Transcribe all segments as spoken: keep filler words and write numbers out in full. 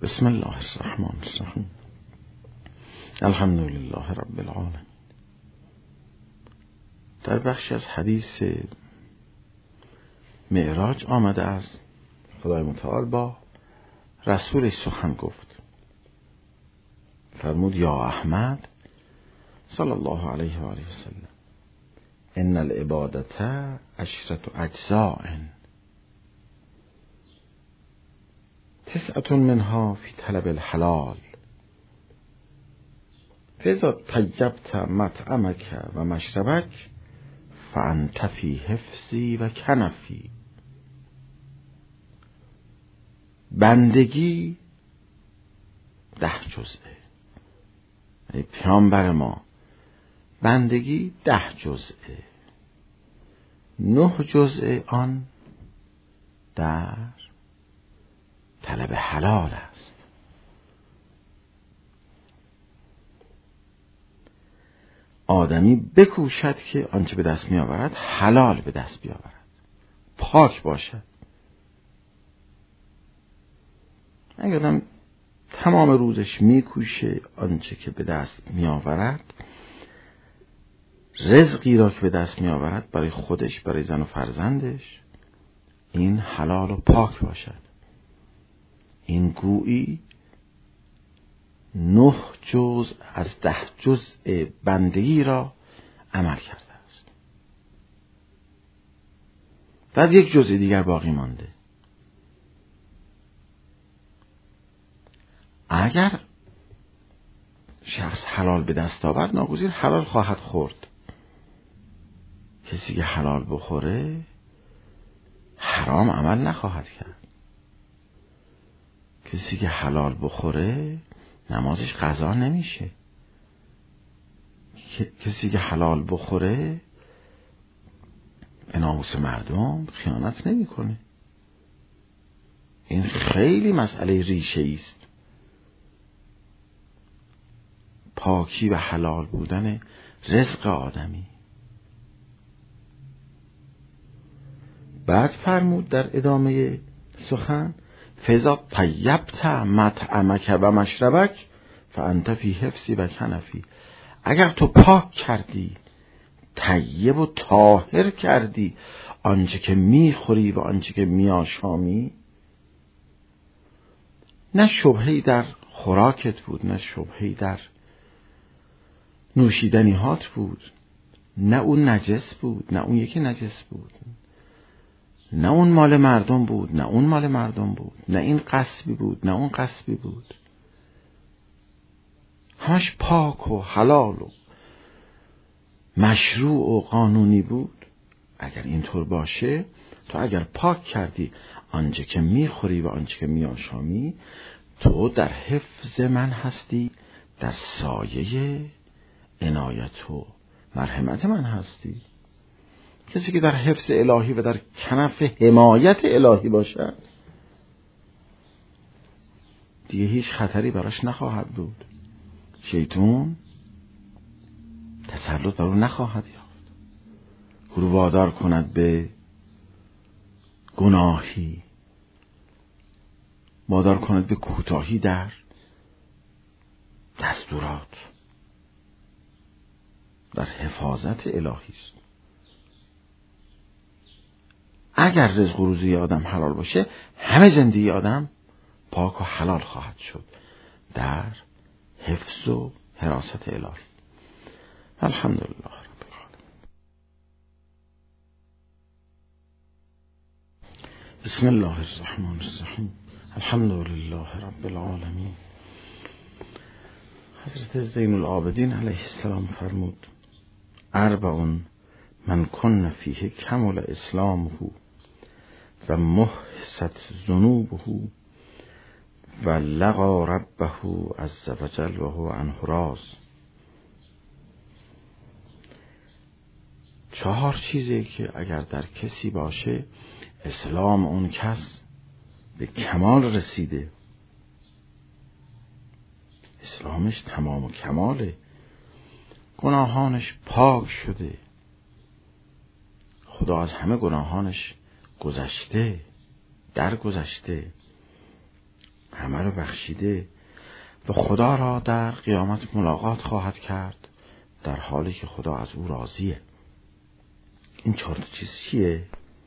بسم الله الرحمن الرحیم. الحمد لله رب العالمین. در بخشی از حدیث معراج آمده است خدای متعال با رسولش سخن گفت. فرمود یا احمد صلی الله علیه و آله و سلم ان العبادة عشرة اجزاء تسعة منها في طلب الحلال فإذا طیبت مطعمك و مشربك فأنت في حفظی و کنفی. بندگی ده جزءه. ای پیامبر ما، بندگی ده جزءه، نه جزء آن در طلب حلال است. آدمی بکوشد که آنچه به دست می آورد حلال به دست بیاورد، پاک باشد. اگر آدم تمام روزش می کوشه آنچه که به دست می آورد، رزقی را که به دست می آورد برای خودش، برای زن و فرزندش، این حلال و پاک باشد. این گویی نه جزء از ده جزء بندگی را عمل کرده است. بعد یک جزء دیگر باقی مانده. اگر شخص حلال به دست آورد، ناگزیر حلال خواهد خورد. کسی که حلال بخوره حرام عمل نخواهد کرد. کسی که حلال بخوره نمازش قضا نمیشه. کسی که حلال بخوره به ناموس مردم خیانت نمیکنه. این خیلی مسئله ریشه‌ای است. پاکی و حلال بودن رزق آدمی. بعد فرمود در ادامه سخن فإذا طیبت مطعمک و مشربک فأنت فی حفظی و کنفی. اگر تو پاک کردی، طیب و طاهر کردی آنچه که میخوری و آنچه که میآشامی، نه شبهه‌ای در خوراکت بود، نه شبهه‌ای در نوشیدنیهات بود، نه اون نجس بود، نه اون یکی نجس بود، نه اون مال مردم بود، نه اون مال مردم بود، نه این غصبی بود، نه اون غصبی بود. همش پاک و حلال و مشروع و قانونی بود. اگر اینطور باشه، تو اگر پاک کردی آنچه که میخوری و آنچه که میآشامی، تو در حفظ من هستی، در سایه عنایت و مرحمت من هستی. کسی که در حفظ الهی و در کنف حمایت الهی باشد، دیگه هیچ خطری براش نخواهد بود. شیطان تسلط بر او نخواهد یافت. او رو وادار کند به گناهی، وادار کند به کوتاهی در دستورات، در حفاظت الهی است. اگر رزق و روزی آدم حلال باشه، همه زندگی آدم پاک و حلال خواهد شد در حفظ و حراست الهی. الحمدلله رب العالمین. بسم الله الرحمن الرحیم. الحمدلله رب العالمین. حضرت زین العابدین علیه السلام فرمود اربعون من کن فیه کمل اسلامه و محست ذنوبه و لقا ربه عز وجل و هو عنه راض. چهار چیزی که اگر در کسی باشه، اسلام اون کس به کمال رسیده، اسلامش تمام و کماله، گناهانش پاک شده، خدا از همه گناهانش گذشته، در گذشته، همه رو بخشیده و خدا را در قیامت ملاقات خواهد کرد در حالی که خدا از او راضیه. این چهار تا چیز چیه؟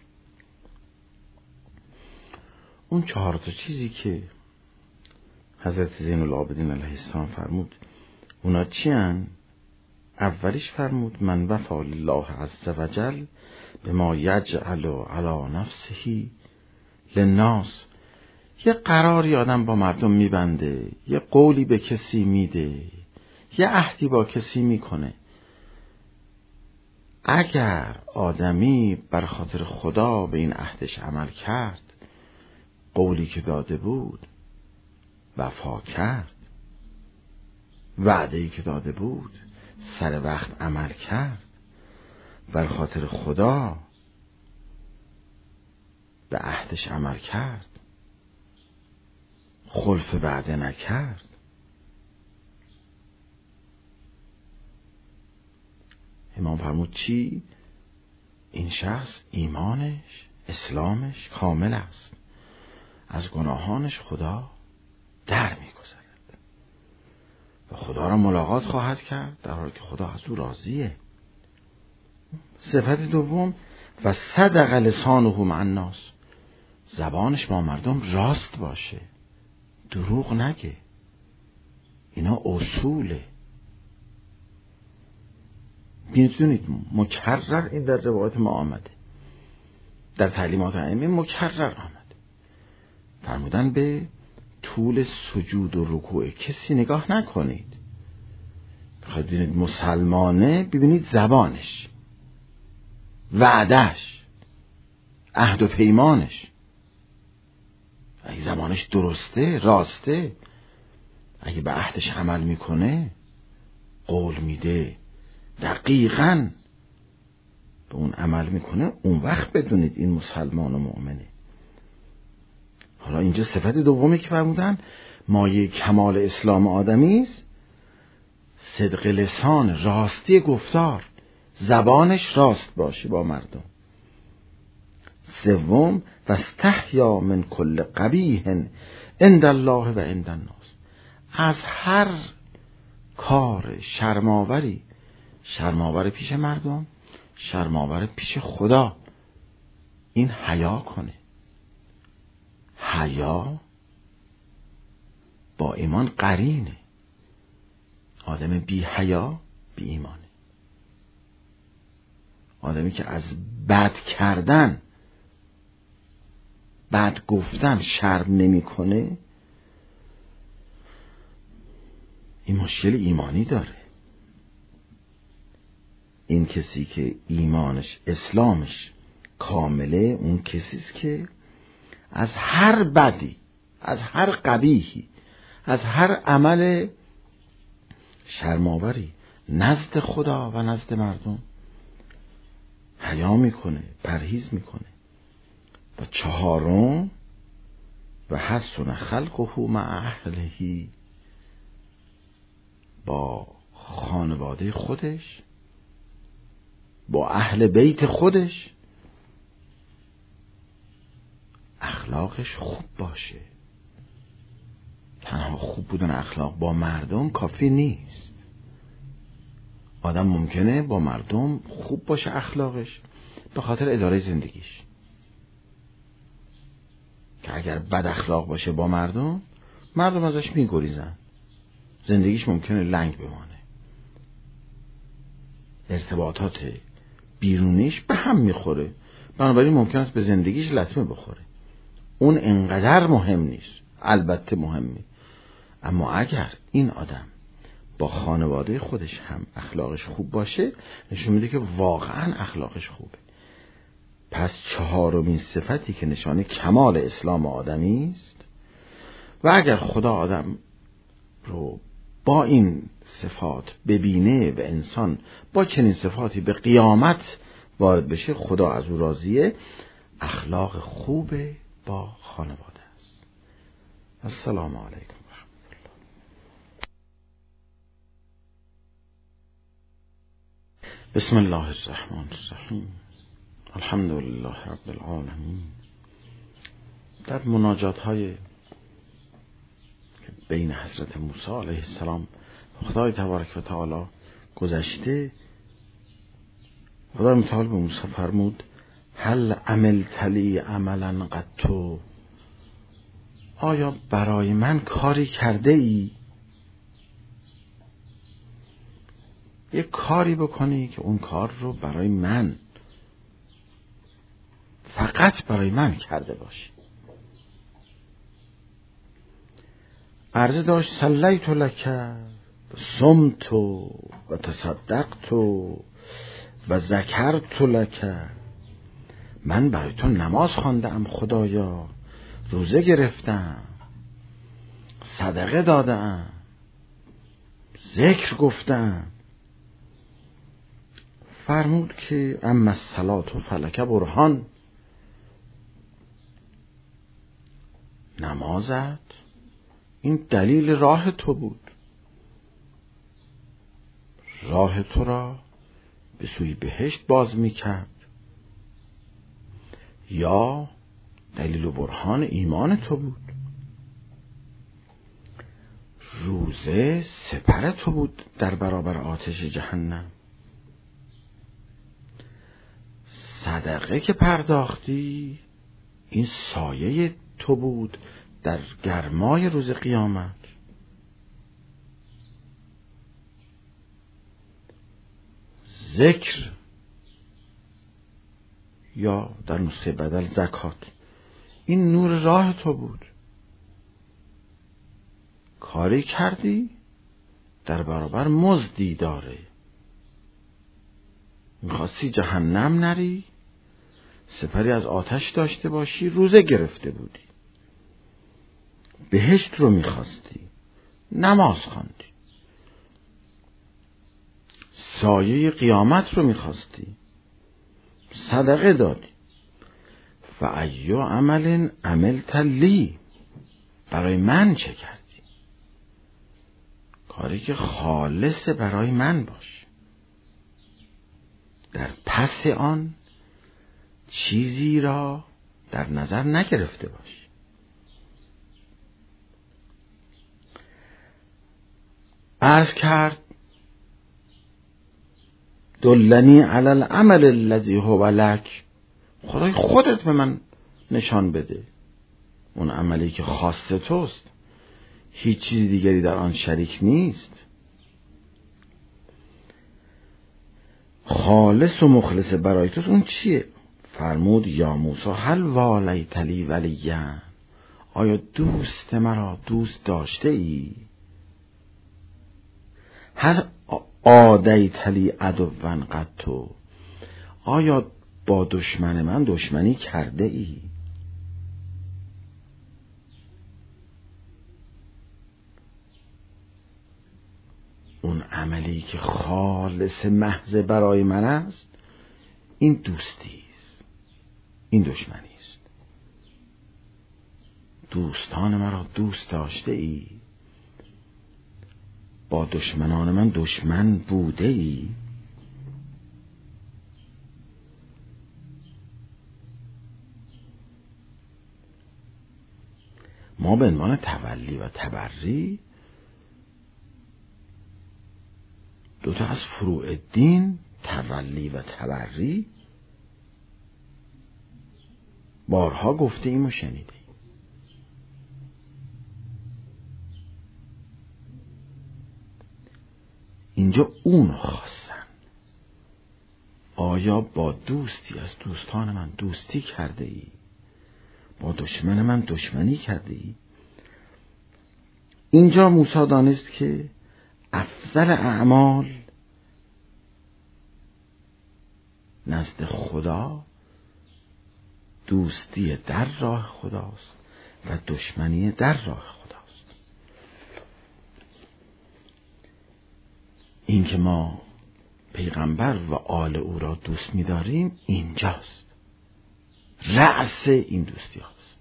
اون چهار تا چیزی که حضرت زین العابدین علیه السلام فرمود اونا چی هن؟ اولیش فرمود من وفا لله عز وجل به ما یجعل علی نفسه للناس. یه قراری آدم با مردم میبنده، یه قولی به کسی میده، یه عهدی با کسی میکنه. اگر آدمی بر خاطر خدا به این عهدش عمل کرد، قولی که داده بود وفا کرد، وعده‌ای که داده بود سر وقت عمل کرد، بر خاطر خدا به عهدش عمل کرد، خلف وعده نکرد، امام فرمود چی؟ این شخص ایمانش، اسلامش کامل است، از گناهانش خدا در میگذرد و خدا را ملاقات خواهد کرد در حالی که خدا از او راضیه. صفت دوم و صدق لسانه مع الناس، زبانش با مردم راست باشه، دروغ نگه. اینا اصوله. میدونید مکرر این در روایت ما آمده، در تعلیمات ائمه مکرر آمده. فرمودن به طول سجود و رکوع کسی نگاه نکنید. بخواید ببینید مسلمانه، ببینید زبانش، وعدش، عهد و پیمانش. اگه زبانش درسته، راسته، اگه به عهدش عمل میکنه، قول میده، دقیقاً به اون عمل میکنه، اون وقت بدونید این مسلمان و مؤمنه. حالا اینجا صفت دومی که فرمودن مایه کمال اسلام آدمی است صدق لسان، راستی گفتار، زبانش راست باشه با مردم. سوم و استحیا من کل قبیح عند الله و عند الناس، از هر کار شرماوری، شرماور پیش مردم، شرماور پیش خدا، این حیا کنه. حیا با ایمان قرینه. آدم بی حیا بی ایمانه. آدمی که از بد کردن، بد گفتن شرم نمی کنه، این مشکل ایمانی داره. این کسی که ایمانش، اسلامش کامله، اون کسیست که از هر بدی، از هر قبیحی، از هر عمل شرماوری نزد خدا و نزد مردم حیا میکنه، پرهیز میکنه. و چهارم و حسن خلقه مع اهله، با خانواده خودش، با اهل بیت خودش اخلاقش خوب باشه. تنها خوب بودن اخلاق با مردم کافی نیست. آدم ممکنه با مردم خوب باشه اخلاقش به خاطر اداره زندگیش، که اگر بد اخلاق باشه با مردم، مردم ازش میگریزن، زندگیش ممکنه لنگ بمانه، ارتباطات بیرونیش به هم میخوره، بنابراین ممکن است به زندگیش لطمه بخوره. اون انقدر مهم نیست، البته مهمه، اما اگر این آدم با خانواده خودش هم اخلاقش خوب باشه، نشون میده که واقعا اخلاقش خوبه. پس چهارمین صفتی که نشانه کمال اسلام آدمی است، و اگر خدا آدم رو با این صفات ببینه و انسان با چنین صفاتی به قیامت وارد بشه، خدا از او راضیه، اخلاق خوب با خانواده است. السلام علیکم. بسم الله الرحمن الرحیم. الحمد لله رب العالمین. در مناجات های بین حضرت موسی علیه السلام و خدای تبارک و تعالی گذشته. خدای متعال به موسی فرمود هل عملت لی عملا قط، آیا برای من کاری کرده ای؟ یه کاری بکنی که اون کار رو برای من، فقط برای من کرده باشی. عرضه داشت صلیت لک صمت و تصدقت و ذکرت لک، من برای تو نماز خواندم خدایا، روزه گرفتم، صدقه دادم، ذکر گفتم. فرمود که اما الصلاة فلک برهان، نمازت این دلیل راه تو بود، راه تو را به سوی بهشت باز می کرد، یا دلیل و برهان ایمان تو بود. روزه سپر تو بود در برابر آتش جهنم. صدقه که پرداختی این سایه تو بود در گرمای روز قیامت. ذکر یا در نسخه بدل زکات این نور راه تو بود. کاری کردی در برابر مزدی داره. میخواستی جهنم نری، سپری از آتش داشته باشی، روزه گرفته بودی. بهشت رو میخواستی، نماز خواندی. سایه قیامت رو میخواستی، صدقه دادی. فایو عمل عملت لی، برای من چه کردی؟ کاری که خالص برای من باش، در پس آن چیزی را در نظر نگرفته باش. عرض کرد دلنی علی العمل الذی هو لک، خدای خودت به من نشان بده اون عملی که خاص توست، هیچ چیز دیگری در آن شریک نیست، خالص و مخلص برای توست. اون چیه؟ فرمود یا موسی هل والیت لی ولیا، آیا دوست مرا دوست داشته ای؟ هل عادیت لی عدوا قط، آیا با دشمن من دشمنی کرده ای؟ اون عملی که خالص محض برای من است این دوستی است، این دشمنی است. دوستان مرا دوست داشته ای؟ با دشمنان من دشمن بوده ای؟ ما به عنوان تولی و تبری دوتا از فروع دین، تولی و تبری، بارها گفته ایم و شنیده. اینجا اون خواستن. آیا با دوستی از دوستان من دوستی کرده ای؟ با دشمن من دشمنی کرده ای؟ اینجا موسی دانست که افضل اعمال نزد خدا دوستی در راه خداست و دشمنی در راه خداست. این که ما پیغمبر و آل او را دوست می‌داریم اینجاست، رأس این دوستی هاست.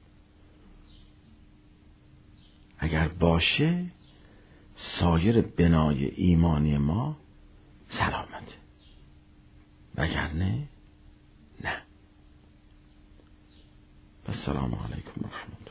اگر باشه سایر بنای ایمانی ما سلامته، وگرنه نه. السلام علیکم و رحمت الله.